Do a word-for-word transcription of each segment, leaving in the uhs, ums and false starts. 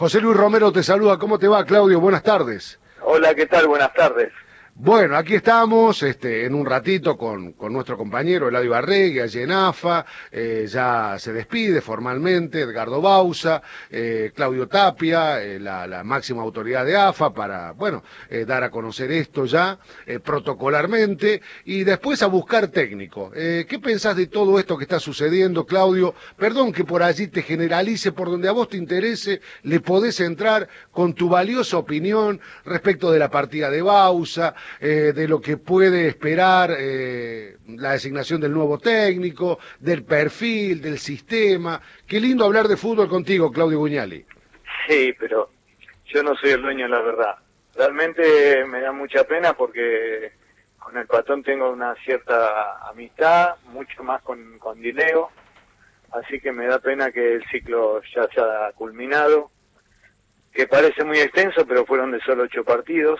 José Luis Romero te saluda. ¿Cómo te va, Claudio? Buenas tardes. Hola, ¿qué tal? Buenas tardes. Bueno, aquí estamos este, en un ratito con, con nuestro compañero Eladio Barregui, allí en AFA, eh, ya se despide formalmente Edgardo Bauza, eh, Claudio Tapia, eh, la, la máxima autoridad de AFA, para, bueno, eh, dar a conocer esto ya eh, protocolarmente, y después a buscar técnico. Eh, ¿Qué pensás de todo esto que está sucediendo, Claudio? Perdón que por allí te generalice, por donde a vos te interese, le podés entrar con tu valiosa opinión respecto de la partida de Bauza, Eh, de lo que puede esperar eh, la designación del nuevo técnico, del perfil, del sistema. Qué lindo hablar de fútbol contigo, Claudio Buñali. Sí, pero yo no soy el dueño de la verdad. Realmente me da mucha pena porque con el patrón tengo una cierta amistad, mucho más con, con Dileo, así que me da pena que el ciclo ya se haya culminado, que parece muy extenso, pero fueron de solo ocho partidos.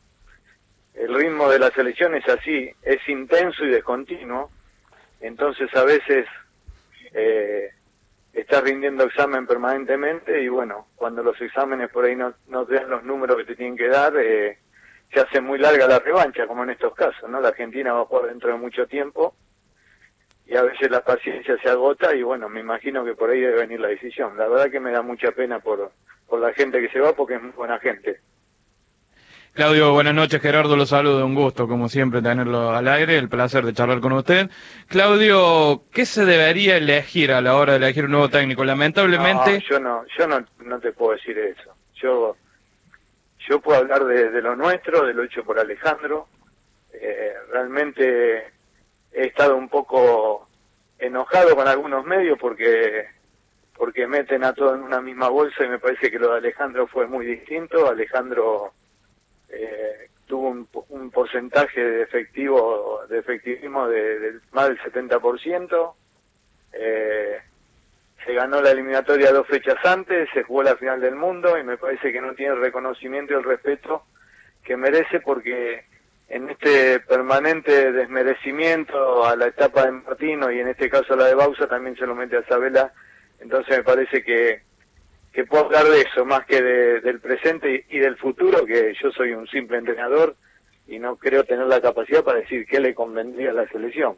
El ritmo de la selección es así, es intenso y descontinuo, entonces a veces eh, estás rindiendo examen permanentemente y bueno, cuando los exámenes por ahí no, no te dan los números que te tienen que dar, eh, se hace muy larga la revancha, como en estos casos, ¿no? La Argentina va a jugar dentro de mucho tiempo y a veces la paciencia se agota y bueno, me imagino que por ahí debe venir la decisión. La verdad que me da mucha pena por, por la gente que se va porque es muy buena gente. Claudio, buenas noches, Gerardo lo saludo, un gusto como siempre tenerlo al aire, el placer de charlar con usted. Claudio, ¿qué se debería elegir a la hora de elegir un nuevo técnico? Lamentablemente... No, yo no, yo no, no te puedo decir eso. Yo, yo puedo hablar de, de lo nuestro, de lo hecho por Alejandro. Eh, realmente he estado un poco enojado con algunos medios porque, porque meten a todos en una misma bolsa y me parece que lo de Alejandro fue muy distinto. Alejandro... Eh, tuvo un, un porcentaje de efectivo de efectivismo de, de más del setenta por ciento, eh, se ganó la eliminatoria dos fechas antes, se jugó la final del mundo y me parece que no tiene el reconocimiento y el respeto que merece porque en este permanente desmerecimiento a la etapa de Martino y en este caso a la de Bauza también se lo mete a Sabela, entonces me parece que que puedo hablar de eso más que de, del presente y, y del futuro, que yo soy un simple entrenador y no creo tener la capacidad para decir qué le convendría a la selección.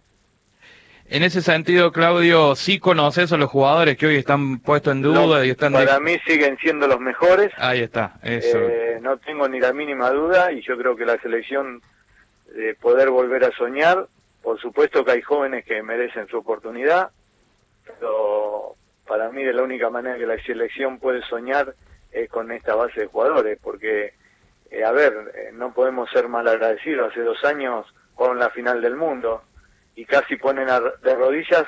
En ese sentido, Claudio, ¿sí conoces a los jugadores que hoy están puestos en duda? No, y están para de... mí siguen siendo los mejores. Ahí está, eso. Eh, no tengo ni la mínima duda y yo creo que la selección de poder volver a soñar, por supuesto que hay jóvenes que merecen su oportunidad, pero... para mí de la única manera que la selección puede soñar es con esta base de jugadores, porque, eh, a ver, eh, no podemos ser mal agradecidos. Hace dos años jugaron la final del mundo y casi ponen a, de rodillas,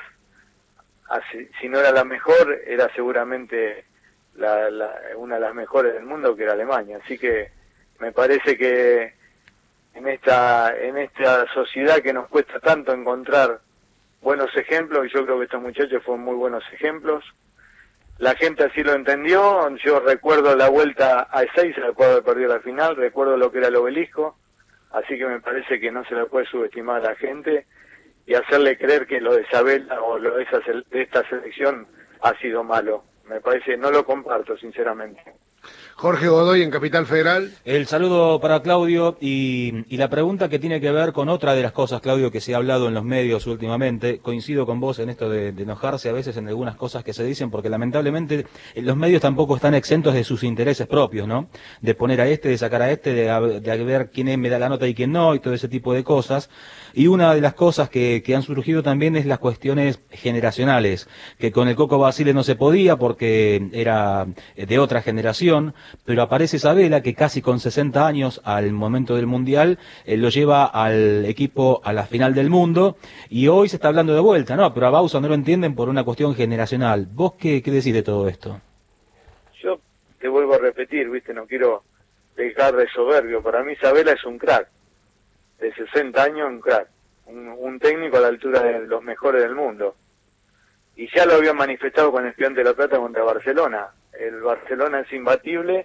a, si no era la mejor, era seguramente la, la, una de las mejores del mundo, que era Alemania. Así que me parece que en esta, en esta sociedad que nos cuesta tanto encontrar buenos ejemplos, y yo creo que estos muchachos fueron muy buenos ejemplos. La gente así lo entendió. Yo recuerdo la vuelta a Ezeiza, recuerdo haber perdido la final, recuerdo lo que era el obelisco, así que me parece que no se le puede subestimar a la gente y hacerle creer que lo de Sabela o lo de, esa, de esta selección ha sido malo. Me parece, no lo comparto sinceramente. Jorge Godoy en Capital Federal. El saludo para Claudio y, y la pregunta que tiene que ver con otra de las cosas, Claudio, que se ha hablado en los medios últimamente. Coincido con vos en esto de, de enojarse a veces en algunas cosas que se dicen, porque lamentablemente los medios tampoco están exentos de sus intereses propios, ¿no? De poner a este, de sacar a este, de, de ver quién es, me da la nota y quién no, y todo ese tipo de cosas. Y una de las cosas que, que han surgido también es las cuestiones generacionales, que con el Coco Basile no se podía porque era de otra generación, pero aparece Sabela, que casi con sesenta años al momento del Mundial, eh, lo lleva al equipo a la final del mundo, y hoy se está hablando de vuelta, ¿no? Pero a Bauza no lo entienden por una cuestión generacional. ¿Vos qué, qué decís de todo esto? Yo te vuelvo a repetir, viste, no quiero dejar de soberbio. Para mí Sabela es un crack, de sesenta años, un crack, un, un técnico a la altura de los mejores del mundo. Y ya lo había manifestado con el Estudiantes de La Plata contra Barcelona. El Barcelona es imbatible,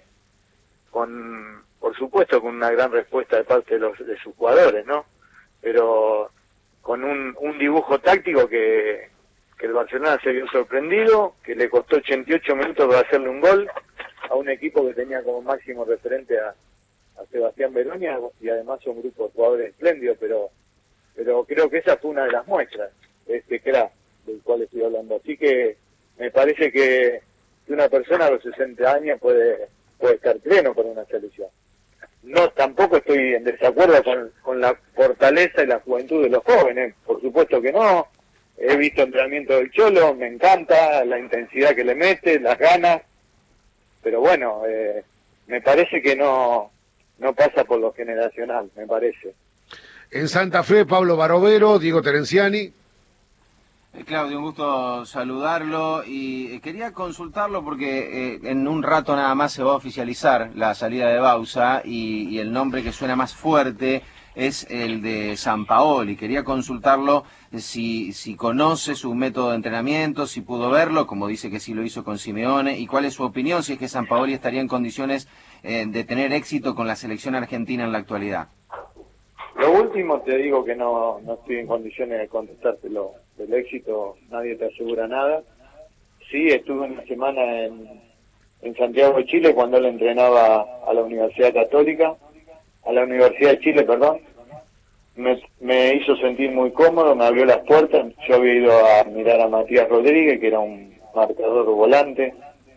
con, por supuesto, con una gran respuesta de parte de, los, de sus jugadores, ¿no? Pero con un, un dibujo táctico que, que el Barcelona se vio sorprendido, que le costó ochenta y ocho minutos para hacerle un gol, un equipo que tenía como máximo referente a, a Sebastián Beronia y además un grupo de jugadores espléndidos, pero pero creo que esa fue una de las muestras de este crack del cual estoy hablando. Así que me parece que una persona a los sesenta años puede puede estar pleno por una selección. No, tampoco estoy en desacuerdo con, con la fortaleza y la juventud de los jóvenes, por supuesto que no. He visto entrenamiento del Cholo, me encanta la intensidad que le mete, las ganas, pero bueno, eh, me parece que no no pasa por lo generacional, me parece. En Santa Fe, Pablo Barovero, Diego Terenciani. Eh, Claudio, un gusto saludarlo y eh, quería consultarlo porque eh, en un rato nada más se va a oficializar la salida de Bausa y, y el nombre que suena más fuerte es el de Sampaoli. Quería consultarlo eh, si, si conoce su método de entrenamiento, si pudo verlo, como dice que sí lo hizo con Simeone, y cuál es su opinión, si es que Sampaoli estaría en condiciones eh, de tener éxito con la selección argentina en la actualidad. Lo último te digo que no, no estoy en condiciones de contestártelo. Del éxito nadie te asegura nada. Sí, estuve una semana en, en Santiago de Chile cuando él entrenaba a la Universidad Católica, a la Universidad de Chile, perdón. Me, me hizo sentir muy cómodo, me abrió las puertas. Yo había ido a mirar a Matías Rodríguez, que era un marcador volante.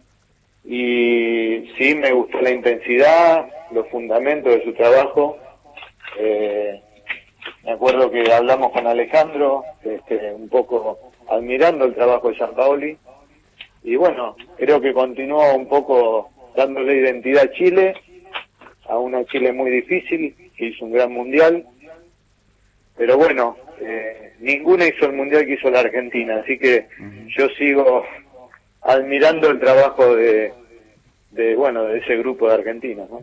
Y sí, me gustó la intensidad, los fundamentos de su trabajo. Eh, me acuerdo que hablamos con Alejandro, este, un poco admirando el trabajo de Sampaoli, y bueno, creo que continuó un poco dándole identidad a Chile, a una Chile muy difícil, que hizo un gran mundial, pero bueno, eh, ninguna hizo el mundial que hizo la Argentina, así que yo sigo admirando el trabajo de, de bueno, de ese grupo de argentinos, ¿no?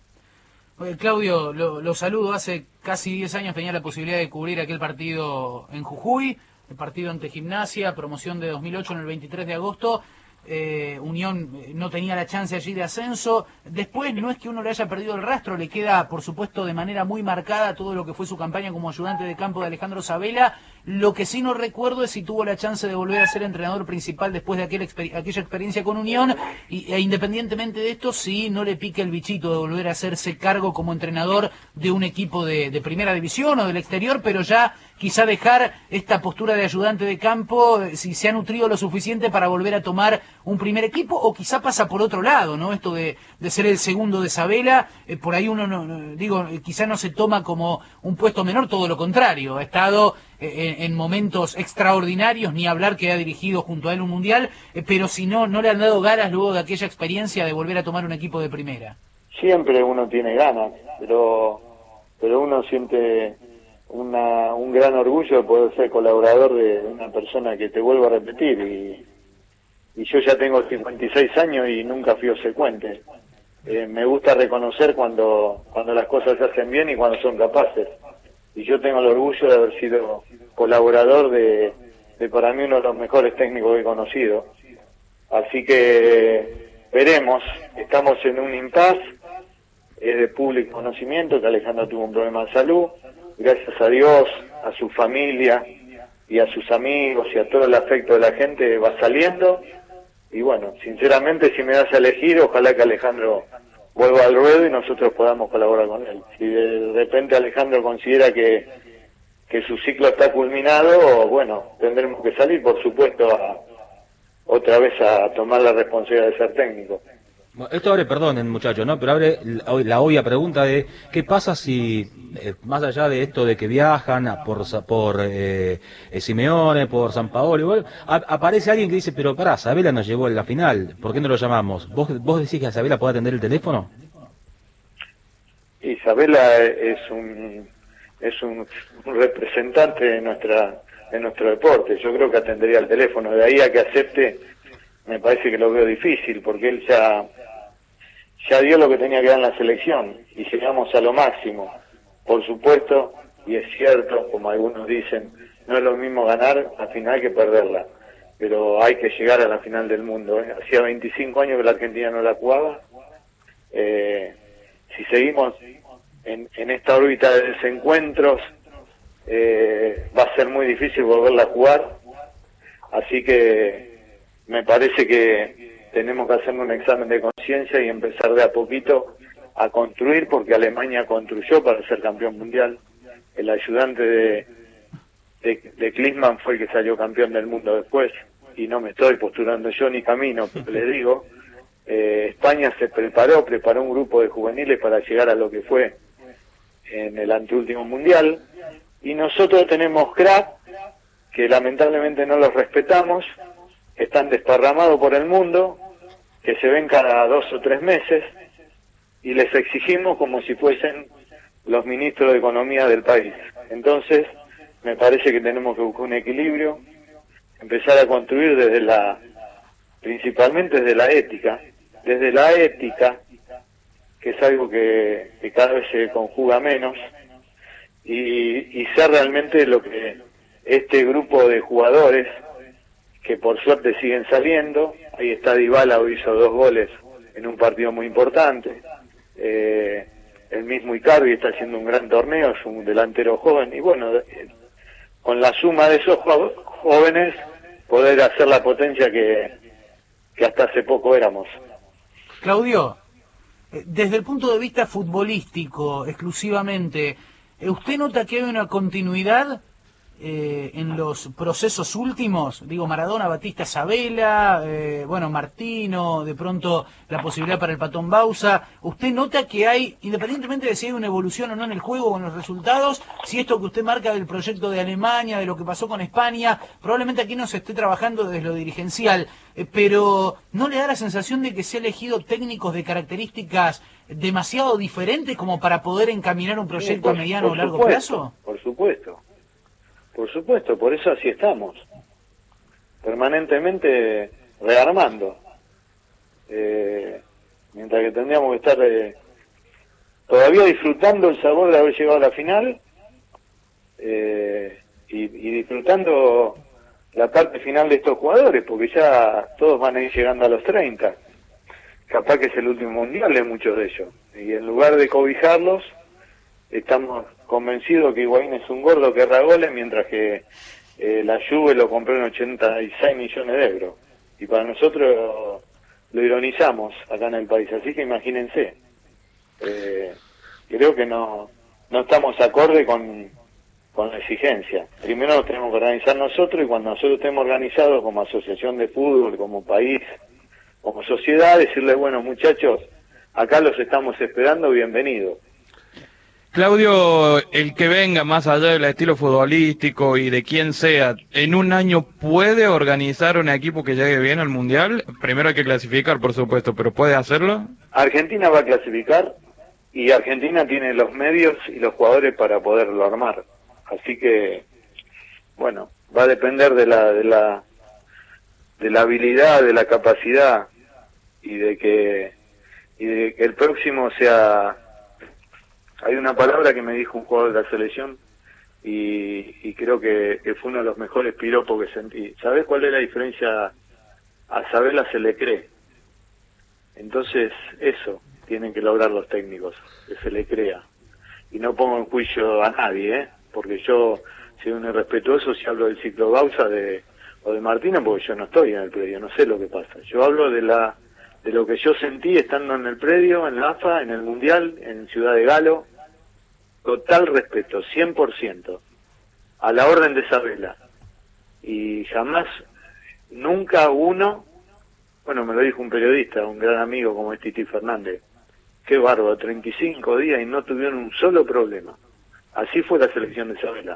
Oye, Claudio, lo, lo saludo. Hace casi diez años tenía la posibilidad de cubrir aquel partido en Jujuy, el partido ante Gimnasia, promoción de dos mil ocho en el veintitrés de agosto. Eh, Unión no tenía la chance allí de ascenso. Después no es que uno le haya perdido el rastro, le queda por supuesto de manera muy marcada todo lo que fue su campaña como ayudante de campo de Alejandro Sabella. Lo que sí no recuerdo es si tuvo la chance de volver a ser entrenador principal después de aquel exper aquella experiencia con Unión, y, e independientemente de esto, si no le pique el bichito de volver a hacerse cargo como entrenador de un equipo de, de primera división o del exterior, pero ya quizá dejar esta postura de ayudante de campo, si se ha nutrido lo suficiente para volver a tomar un primer equipo, o quizá pasa por otro lado, ¿no? Esto de, de ser el segundo de Sabella, eh, por ahí uno, no, no digo, eh, quizá no se toma como un puesto menor, todo lo contrario, ha estado eh, en, en momentos extraordinarios, ni hablar que ha dirigido junto a él un mundial, eh, pero si no, no le han dado ganas luego de aquella experiencia de volver a tomar un equipo de primera. Siempre uno tiene ganas, pero, pero uno siente una, un gran orgullo de poder ser colaborador de una persona que, te vuelvo a repetir, y y yo ya tengo cincuenta y seis años y nunca fui obsecuente. Eh, me gusta reconocer cuando cuando las cosas se hacen bien y cuando son capaces. Y yo tengo el orgullo de haber sido colaborador de, de para mí uno de los mejores técnicos que he conocido. Así que veremos, estamos en un impasse, es de público conocimiento que Alejandro tuvo un problema de salud. Gracias a Dios, a su familia y a sus amigos y a todo el afecto de la gente va saliendo. Y bueno, sinceramente, si me das a elegir, ojalá que Alejandro vuelva al ruedo y nosotros podamos colaborar con él. Si de repente Alejandro considera que, que su ciclo está culminado, bueno, tendremos que salir, por supuesto, a, otra vez a tomar la responsabilidad de ser técnico. Bueno, esto abre, perdonen muchachos, ¿no? Pero abre la, la obvia pregunta de qué pasa si, eh, más allá de esto de que viajan a por por eh, eh, Simeone, por Sampaoli, bueno, a, aparece alguien que dice, pero pará, Sabella nos llevó a la final, ¿por qué no lo llamamos? ¿Vos, vos decís que a Sabella puede atender el teléfono? Y Sabella es un es un, un representante de nuestra de nuestro deporte. Yo creo que atendería el teléfono. De ahí a que acepte, me parece que lo veo difícil, porque él ya ya dio lo que tenía que dar en la selección y llegamos a lo máximo. Por supuesto, y es cierto, como algunos dicen, no es lo mismo ganar la final que perderla, pero hay que llegar a la final del mundo, ¿eh? Hacía veinticinco años que la Argentina no la jugaba. Eh, si seguimos en, en esta órbita de desencuentros, eh, va a ser muy difícil volverla a jugar, así que me parece que tenemos que hacer un examen de conciencia y empezar de a poquito a construir, porque Alemania construyó para ser campeón mundial. El ayudante de, de, de Klinsmann fue el que salió campeón del mundo después, y no me estoy postulando yo ni camino, les digo. Eh, España se preparó, preparó un grupo de juveniles para llegar a lo que fue en el anteúltimo mundial, y nosotros tenemos crack que lamentablemente no los respetamos, que están desparramados por el mundo, que se ven cada dos o tres meses, y les exigimos como si fuesen los ministros de Economía del país. Entonces, me parece que tenemos que buscar un equilibrio, empezar a construir desde la, principalmente desde la ética, desde la ética, que es algo que, que cada vez se conjuga menos, y, y ser realmente lo que este grupo de jugadores, que por suerte siguen saliendo, ahí está Dybala, hoy hizo dos goles en un partido muy importante, eh, el mismo Icardi está haciendo un gran torneo, es un delantero joven, y bueno, eh, con la suma de esos jo jóvenes, poder hacer la potencia que, que hasta hace poco éramos. Claudio, desde el punto de vista futbolístico exclusivamente, ¿usted nota que hay una continuidad eh, en los procesos últimos? Digo, Maradona, Batista, Sabela, eh, bueno, Martino, de pronto la posibilidad para el Patón Bausa. ¿Usted nota que hay, independientemente de si hay una evolución o no en el juego o en los resultados, si esto que usted marca del proyecto de Alemania, de lo que pasó con España, probablemente aquí no se esté trabajando desde lo dirigencial, eh, pero ¿no le da la sensación de que se ha elegido técnicos de características demasiado diferentes como para poder encaminar un proyecto Sí, por, a mediano o largo supuesto, plazo? Por supuesto, por supuesto, por eso así estamos, permanentemente rearmando, eh, mientras que tendríamos que estar eh, todavía disfrutando el sabor de haber llegado a la final, eh, y, y disfrutando la parte final de estos jugadores, porque ya todos van a ir llegando a los treinta. Capaz que es el último mundial de muchos de ellos, y en lugar de cobijarlos, estamos convencidos que Higuaín es un gordo que erra goles, mientras que eh, la Juve lo compró en ochenta y seis millones de euros, y para nosotros lo ironizamos acá en el país, así que imagínense. Eh, creo que no no estamos acorde con, con la exigencia. Primero nos tenemos que organizar nosotros, y cuando nosotros estemos organizados como asociación de fútbol, como país, como sociedad, decirle, bueno, muchachos, acá los estamos esperando, bienvenidos. Claudio, el que venga más allá del estilo futbolístico y de quien sea, ¿en un año puede organizar un equipo que llegue bien al Mundial? Primero hay que clasificar, por supuesto, pero ¿puede hacerlo? Argentina va a clasificar, y Argentina tiene los medios y los jugadores para poderlo armar. Así que, bueno, va a depender de la, de la, de la habilidad, de la capacidad, y de que, y de que el próximo sea... Hay una palabra que me dijo un jugador de la selección, y, y creo que, que fue uno de los mejores piropos que sentí. ¿Sabés cuál es la diferencia? A Sabela se le cree. Entonces, eso tienen que lograr los técnicos, que se le crea. Y no pongo en juicio a nadie, ¿eh? Porque yo soy un irrespetuoso si hablo del ciclo Bausa de, o de Martina, porque yo no estoy en el predio, no sé lo que pasa. Yo hablo de la de lo que yo sentí estando en el predio, en la A F A, en el Mundial, en Ciudad de Galo. Total respeto, cien por ciento, a la orden de Sabela. Y jamás, nunca uno, bueno, me lo dijo un periodista, un gran amigo como es Titi Fernández, qué bárbaro, treinta y cinco días y no tuvieron un solo problema. Así fue la selección de Sabela.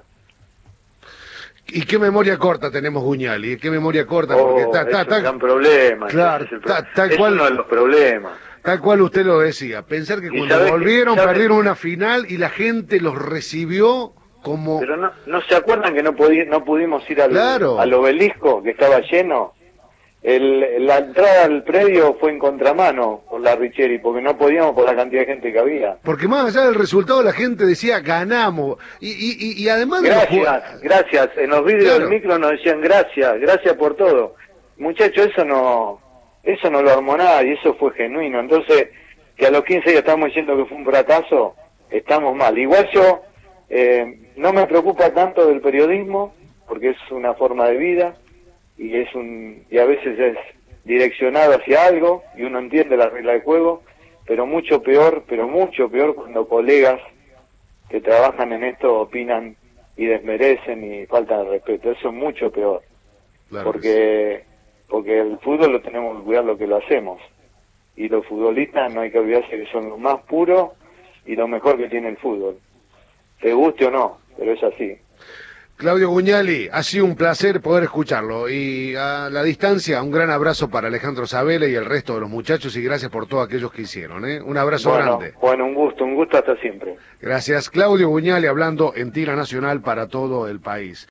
¿Y qué memoria corta tenemos, Guiñali? ¿Qué memoria corta? Oh, Porque está, es está, un está, gran problema. Claro, es el está, pro... tal es cual, uno de los problemas. Tal cual usted lo decía. Pensar que cuando volvieron, que, perdieron una final y la gente los recibió como... Pero no, ¿no se acuerdan que no, pudi... no pudimos ir al, claro. al obelisco, que estaba lleno? El, la entrada al predio fue en contramano por la Richeri, porque no podíamos por la cantidad de gente que había. Porque más allá del resultado la gente decía, ganamos. Y, y, y además... Gracias, los... gracias. En los vídeos claro. del micro nos decían gracias, gracias por todo. Muchachos, eso no eso no lo armó nada, y eso fue genuino. Entonces, que a los quince días estamos diciendo que fue un fracaso, estamos mal. Igual yo eh, no me preocupa tanto del periodismo, porque es una forma de vida, y es un y a veces es direccionado hacia algo y uno entiende la regla de juego, pero mucho peor, pero mucho peor cuando colegas que trabajan en esto opinan y desmerecen y faltan de respeto. Eso es mucho peor. Claro, porque porque el fútbol lo tenemos que cuidar lo que lo hacemos. Y los futbolistas no hay que olvidarse que son lo más puro y lo mejor que tiene el fútbol. Te guste o no, pero es así. Claudio Guiñali, ha sido un placer poder escucharlo y a la distancia un gran abrazo para Alejandro Sabela y el resto de los muchachos y gracias por todos aquellos que hicieron, ¿eh? Un abrazo bueno, grande. Bueno, un gusto, un gusto hasta siempre. Gracias. Claudio Guiñali hablando en Tira Nacional para todo el país.